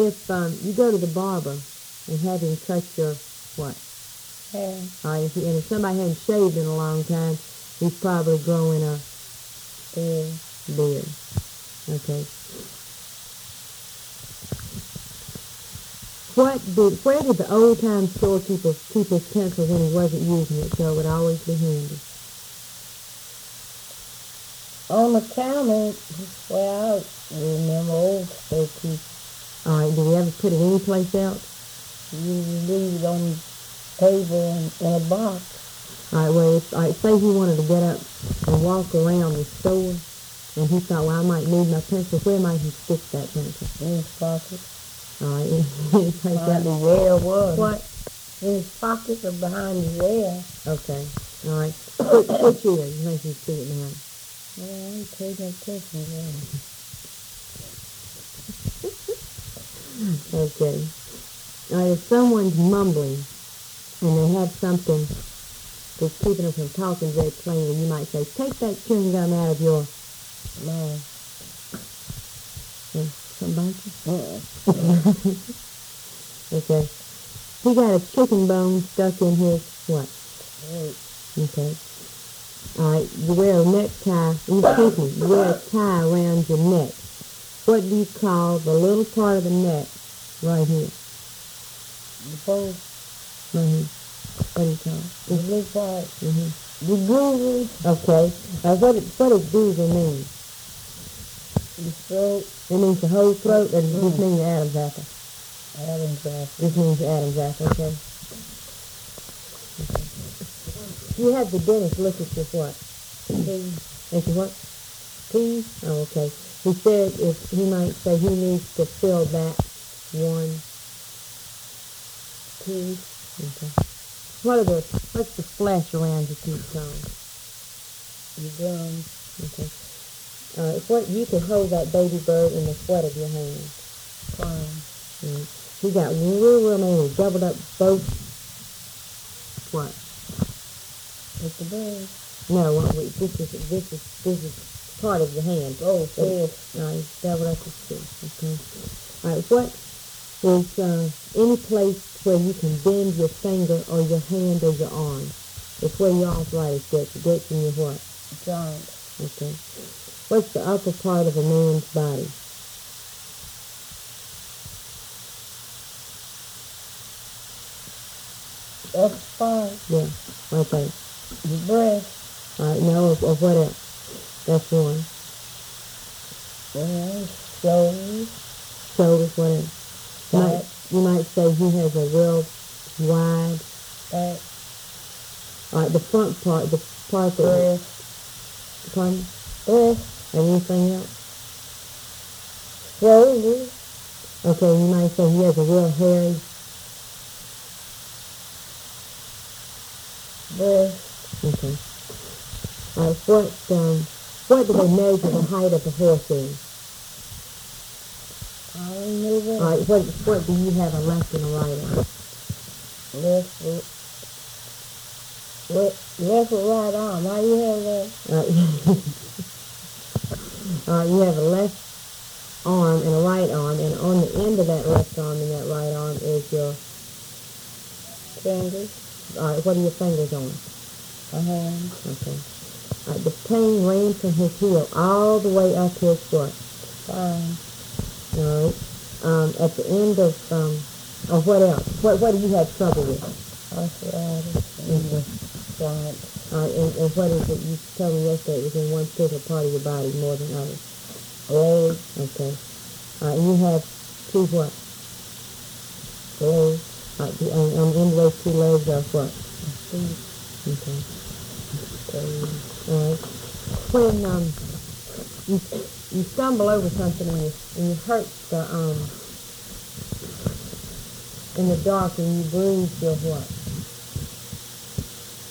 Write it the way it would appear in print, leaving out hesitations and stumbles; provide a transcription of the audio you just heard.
if you go to the barber and have him cut your what? Hair. All right, and if somebody hadn't shaved in a long time, he's probably growing a beard. Okay. Where did the old time storekeeper keep his pencil when he wasn't using it so it would always be handy? On the counter, well, I remember old storekeeper. All right, did he ever put it anyplace else? You leave it on the table in a box. All right, well, say he wanted to get up and walk around the store, and he thought, well, I might need my pencil. Where might he stick that pencil? In his pocket. All right, any place Behind else? his ear was. What? In his pocket or behind his ear. Okay, all right. Which ear you think he'd stick it behind? Well, I ain't paid no attention to that. Okay. All right, if someone's mumbling and they have something that's keeping them from talking very plainly, you might say, take that chewing gum out of your mouth. Somebody? Okay. He got a chicken bone stuck in his what? Okay. All right, you wear a necktie, you wear a tie around your neck. What do you call the little part of the neck right here? The bow. Right here. What do you call it? The little part. Mm-hmm. The groove. Okay. What does goozer mean? The throat. It means the whole throat, or does it just mean the Adam's apple? Adam's apple. This means the Adam's apple, okay. You have the dentist look at your what? Teeth. At your what? Teeth? Oh, okay. He said if he might say he needs to fill that one tooth. Okay. What's the flesh around your teeth called? Your gums. Okay. What you can hold that baby bird in the sweat of your hand. Fine. He got real many. Doubled up both. What? With the bird. No, this is part of the hand. Oh, fist. He's doubled up his fist. Okay. All right. What is any place where you can bend your finger or your hand or your arm? It's where your arthritis gets. It gets in your what? Joint. Okay. What's the upper part of a man's body? Upper part. Yeah, right there. The breast. All right, no, or what else? That's one. Shoulders. Shoulders, what else? You might say he has a real wide back. All right, the front part, the part that... Breast. Pardon? Breast. And anything else? Shoulders. Okay, you might say he has a real hairy... Breast. Okay. All right, what do they measure the height of a horse in? I don't know that. All right, what do you have a left and a right on? Left foot. Left or right arm. How you have that? You have a left arm and a right arm, and on the end of that left arm and that right arm is your fingers. All right, what are your fingers on? A hand. Okay. All right, the pain ran from his heel all the way up his foot. Fine. All right. At the end of, what else? What do you have trouble with? Arthritis in the joint. All right, and what is it? You told me yesterday it was in one particular part of your body more than others. Legs. Okay. All right, and you have two what? Legs. All right, and in those two legs are what? Feet. Okay. All right. When you stumble over something and you hurt in the dark and you bruise your what?